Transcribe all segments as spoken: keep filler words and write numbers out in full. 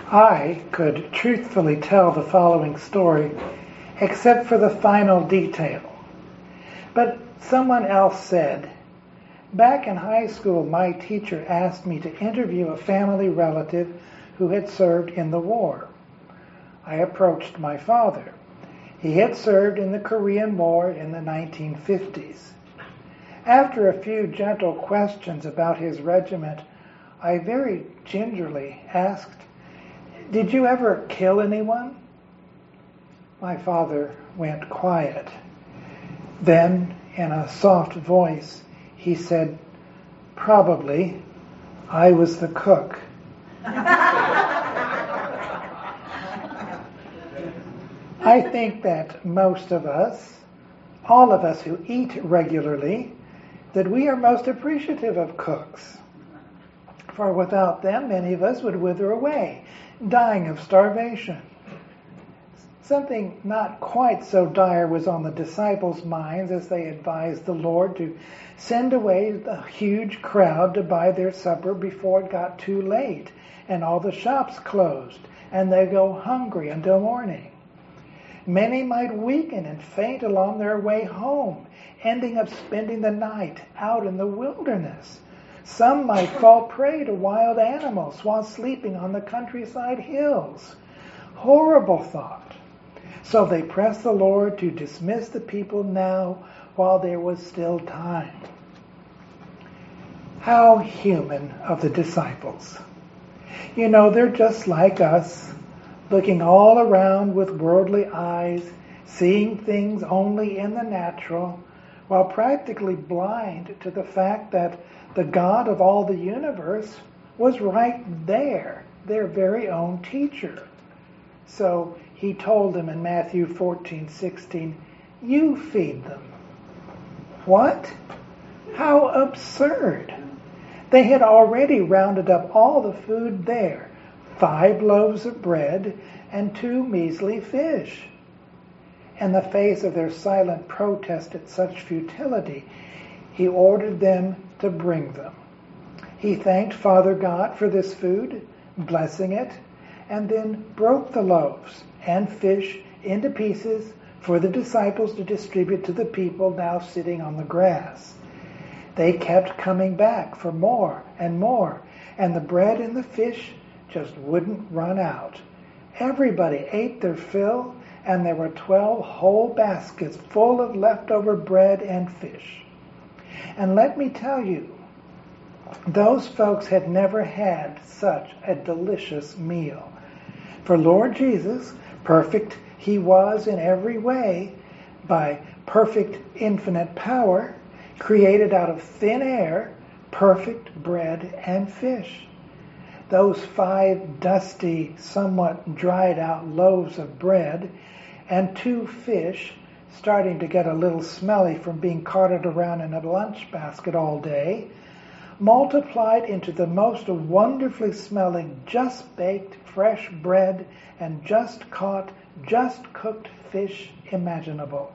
I could truthfully tell the following story, except for the final detail. But someone else said, back in high school, my teacher asked me to interview a family relative who had served in the war. I approached my father. He had served in the Korean War in the nineteen fifties. After a few gentle questions about his regiment, I very gingerly asked, "Did you ever kill anyone?" My father went quiet. Then, in a soft voice, he said, "Probably. I was the cook." I think that most of us, all of us who eat regularly, that we are most appreciative of cooks. For without them, many of us would wither away, dying of starvation. Something not quite so dire was on the disciples' minds as they advised the Lord to send away the huge crowd to buy their supper before it got too late and all the shops closed and they go hungry until morning. Many might weaken and faint along their way home, ending up spending the night out in the wilderness. Some might fall prey to wild animals while sleeping on the countryside hills. Horrible thought. So they pressed the Lord to dismiss the people now while there was still time. How human of the disciples. You know, they're just like us, looking all around with worldly eyes, seeing things only in the natural, while practically blind to the fact that the God of all the universe was right there, their very own teacher. So he told them in Matthew fourteen sixteen, "You feed them." What? How absurd! They had already rounded up all the food there, five loaves of bread and two measly fish. In the face of their silent protest at such futility, he ordered them to bring them. He thanked Father God for this food, blessing it, and then broke the loaves and fish into pieces for the disciples to distribute to the people now sitting on the grass. They kept coming back for more and more, and the bread and the fish just wouldn't run out. Everybody ate their fill, and there were twelve whole baskets full of leftover bread and fish. And let me tell you, those folks had never had such a delicious meal. For Lord Jesus, perfect he was in every way, by perfect infinite power, created out of thin air, perfect bread and fish. Those five dusty, somewhat dried out loaves of bread and two fish, starting to get a little smelly from being carted around in a lunch basket all day, multiplied into the most wonderfully smelling, just baked, fresh bread and just caught, just cooked fish imaginable.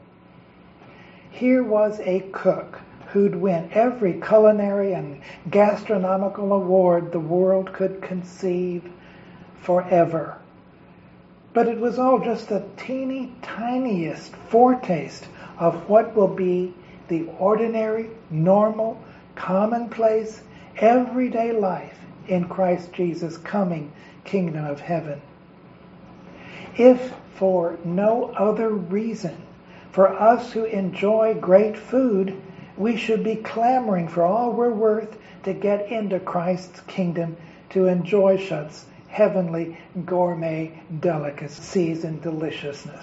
Here was a cook who'd win every culinary and gastronomical award the world could conceive forever. But it was all just the teeny tiniest foretaste of what will be the ordinary, normal, commonplace, everyday life in Christ Jesus' coming kingdom of heaven. If for no other reason, for us who enjoy great food, we should be clamoring for all we're worth to get into Christ's kingdom, to enjoy such heavenly gourmet delicacies and deliciousness.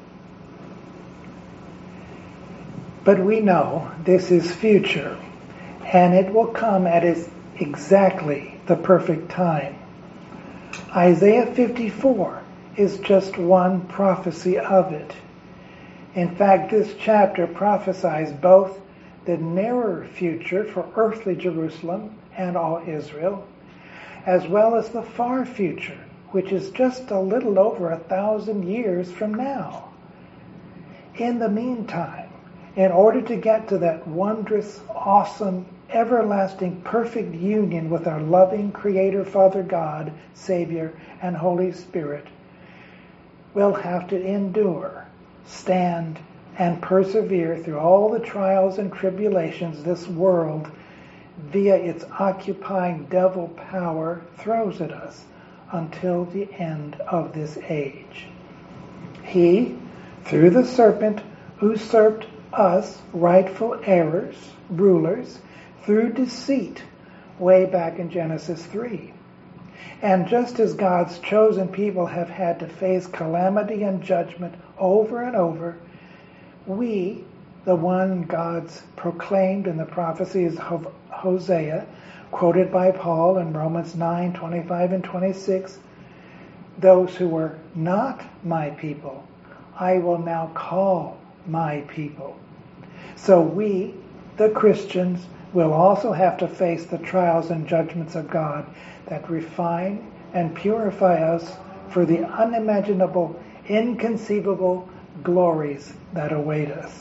But we know this is future, and it will come at its exactly the perfect time. Isaiah fifty-four is just one prophecy of it. In fact, this chapter prophesies both the nearer future for earthly Jerusalem and all Israel, as well as the far future, which is just a little over a thousand years from now. In the meantime, in order to get to that wondrous, awesome, everlasting perfect union with our loving Creator, Father God, Savior, and Holy Spirit, we'll have to endure, stand, and persevere through all the trials and tribulations this world, via its occupying devil power, throws at us until the end of this age. He, through the serpent, usurped us, rightful heirs, rulers, through deceit, way back in Genesis three. And just as God's chosen people have had to face calamity and judgment over and over, we, the one God's proclaimed in the prophecies of Hosea, quoted by Paul in Romans nine, twenty-five and twenty-six, those who were not my people, I will now call my people. So we, the Christians, will also have to face the trials and judgments of God that refine and purify us for the unimaginable, inconceivable glories that await us.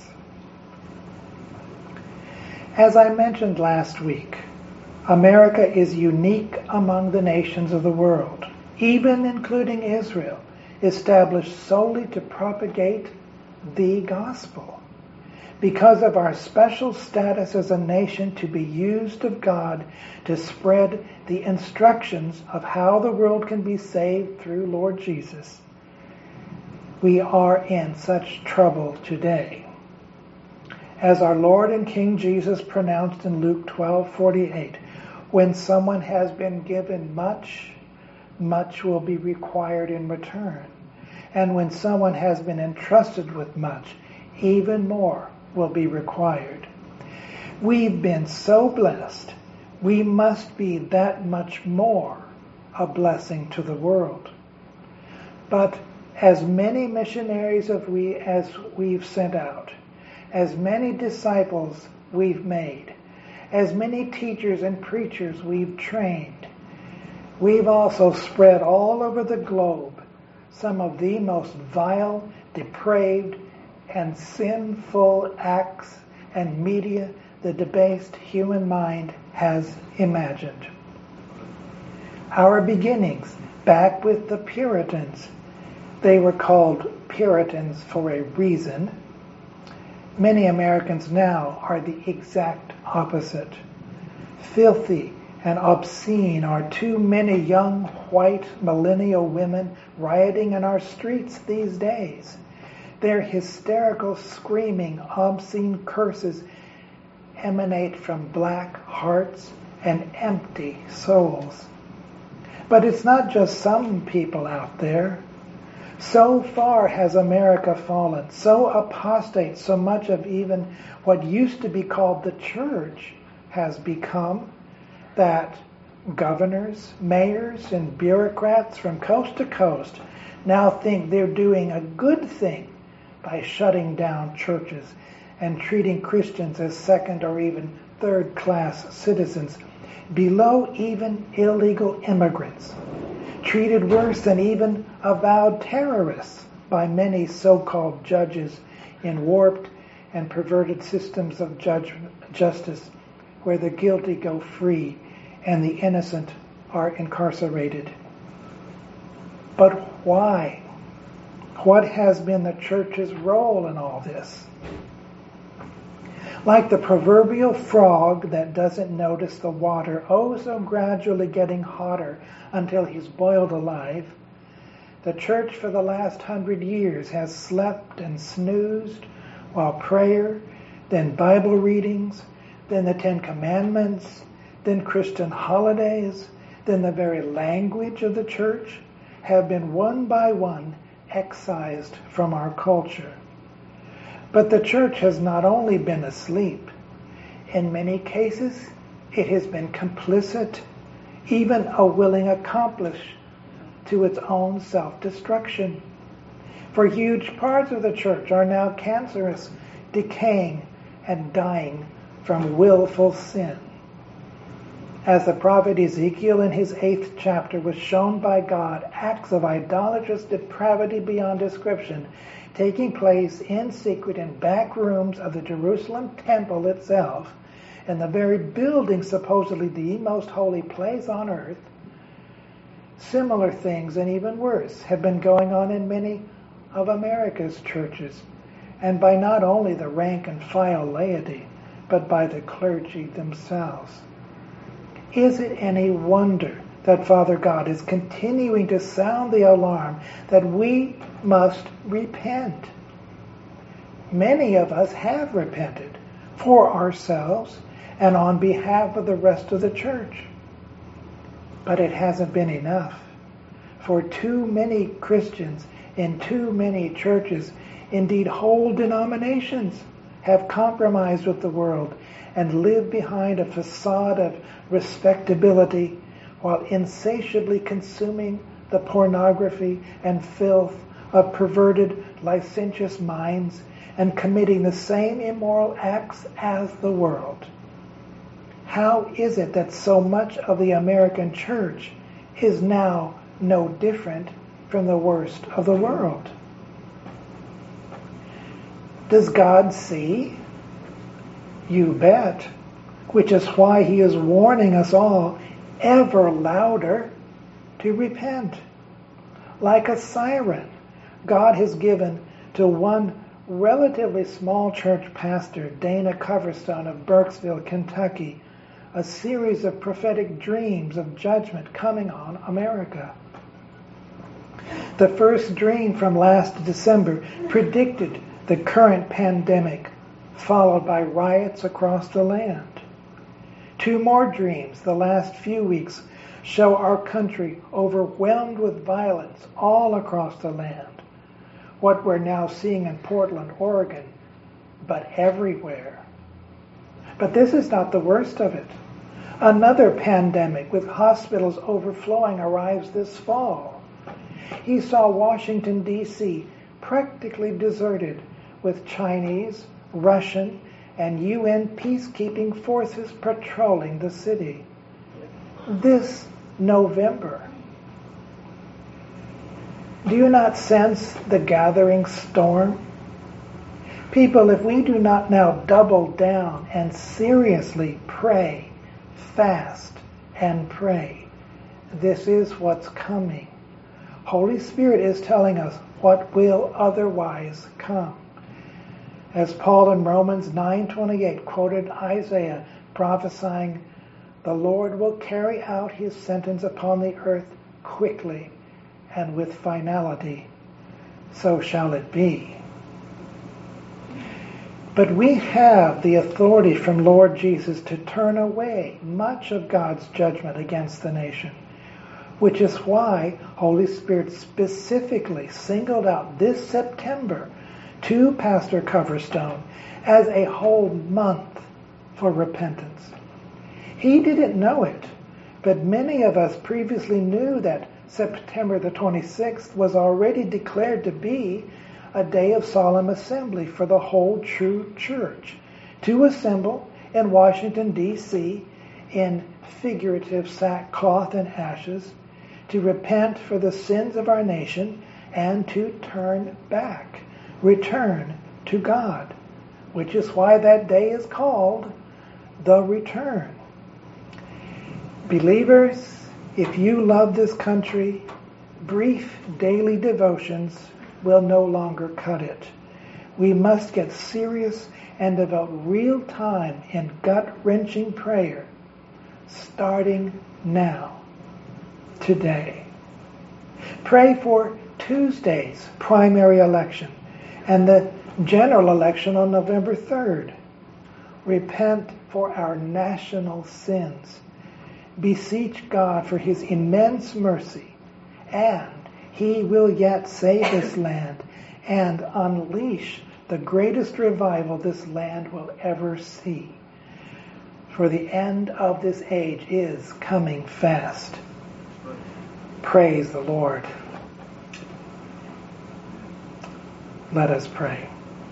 As I mentioned last week, America is unique among the nations of the world, even including Israel, established solely to propagate the gospel. Because of our special status as a nation to be used of God to spread the instructions of how the world can be saved through Lord Jesus, we are in such trouble today. As our Lord and King Jesus pronounced in Luke twelve forty-eight, when someone has been given much, much will be required in return. And when someone has been entrusted with much, even more will be required. We've been so blessed, we must be that much more a blessing to the world. But as many missionaries as, we, as we've sent out, as many disciples we've made, as many teachers and preachers we've trained, we've also spread all over the globe some of the most vile, depraved, and sinful acts and media the debased human mind has imagined. Our beginnings, back with the Puritans, they were called Puritans for a reason. Many Americans now are the exact opposite. Filthy and obscene are too many young white millennial women rioting in our streets these days. Their hysterical, screaming, obscene curses emanate from black hearts and empty souls. But it's not just some people out there. So far has America fallen, so apostate, so much of even what used to be called the church has become, that governors, mayors, and bureaucrats from coast to coast now think they're doing a good thing by shutting down churches and treating Christians as second or even third-class citizens, below even illegal immigrants, treated worse than even avowed terrorists by many so-called judges in warped and perverted systems of judgment, justice, where the guilty go free and the innocent are incarcerated. But why? What has been the church's role in all this? Like the proverbial frog that doesn't notice the water, oh so gradually getting hotter until he's boiled alive, the church for the last hundred years has slept and snoozed while prayer, then Bible readings, then the Ten Commandments, then Christian holidays, then the very language of the church have been one by one excised from our culture. But the church has not only been asleep, in many cases it has been complicit, even a willing accomplice to its own self-destruction. For huge parts of the church are now cancerous, decaying, and dying from willful sin. As the prophet Ezekiel in his eighth chapter was shown by God acts of idolatrous depravity beyond description taking place in secret in back rooms of the Jerusalem temple itself, in the very building supposedly the most holy place on earth, similar things and even worse have been going on in many of America's churches, and by not only the rank and file laity, but by the clergy themselves. Is it any wonder that Father God is continuing to sound the alarm that we must repent? Many of us have repented for ourselves and on behalf of the rest of the church. But it hasn't been enough. For too many Christians in too many churches, indeed whole denominations, have compromised with the world and live behind a facade of respectability while insatiably consuming the pornography and filth of perverted, licentious minds and committing the same immoral acts as the world. How is it that so much of the American church is now no different from the worst of the world? Does God see? You bet. Which is why he is warning us all ever louder to repent. Like a siren, God has given to one relatively small church pastor, Dana Coverstone of Burkesville, Kentucky, a series of prophetic dreams of judgment coming on America. The first dream from last December predicted the current pandemic, followed by riots across the land. Two more dreams the last few weeks show our country overwhelmed with violence all across the land. What we're now seeing in Portland, Oregon, but everywhere. But this is not the worst of it. Another pandemic with hospitals overflowing arrives this fall. He saw Washington, D C practically deserted, with Chinese, Russian, and U N peacekeeping forces patrolling the city. This November. Do you not sense the gathering storm? People, if we do not now double down and seriously pray, fast, and pray, this is what's coming. Holy Spirit is telling us what will otherwise come. As Paul in Romans nine twenty-eight quoted Isaiah prophesying, the Lord will carry out his sentence upon the earth quickly and with finality. So shall it be. But we have the authority from Lord Jesus to turn away much of God's judgment against the nation, which is why Holy Spirit specifically singled out this September to Pastor Coverstone as a whole month for repentance. He didn't know it, but many of us previously knew that September the twenty-sixth was already declared to be a day of solemn assembly for the whole true church, to assemble in Washington, D C in figurative sackcloth and ashes, to repent for the sins of our nation and to turn back, return to God, which is why that day is called the return. Believers, if you love this country, brief daily devotions will no longer cut it. We must get serious and devote real time in gut-wrenching prayer, starting now, today. Pray for Tuesday's primary election and the general election on November third. Repent for our national sins. Beseech God for his immense mercy, and he will yet save this land and unleash the greatest revival this land will ever see. For the end of this age is coming fast. Praise the Lord. Let us pray.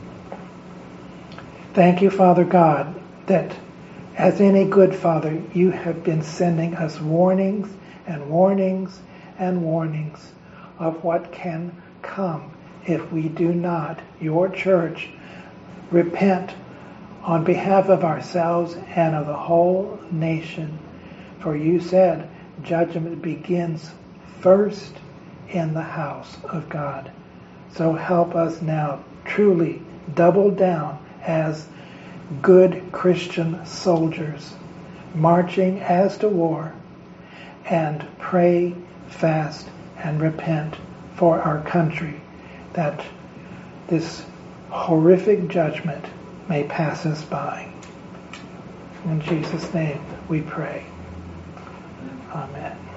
Thank you, Father God, that as any good father, you have been sending us warnings and warnings and warnings of what can come if we do not, your church, repent on behalf of ourselves and of the whole nation. For you said judgment begins first in the house of God. So help us now truly double down as good Christian soldiers, marching as to war, and pray, fast, and repent for our country, that this horrific judgment may pass us by. In Jesus' name we pray. Amen.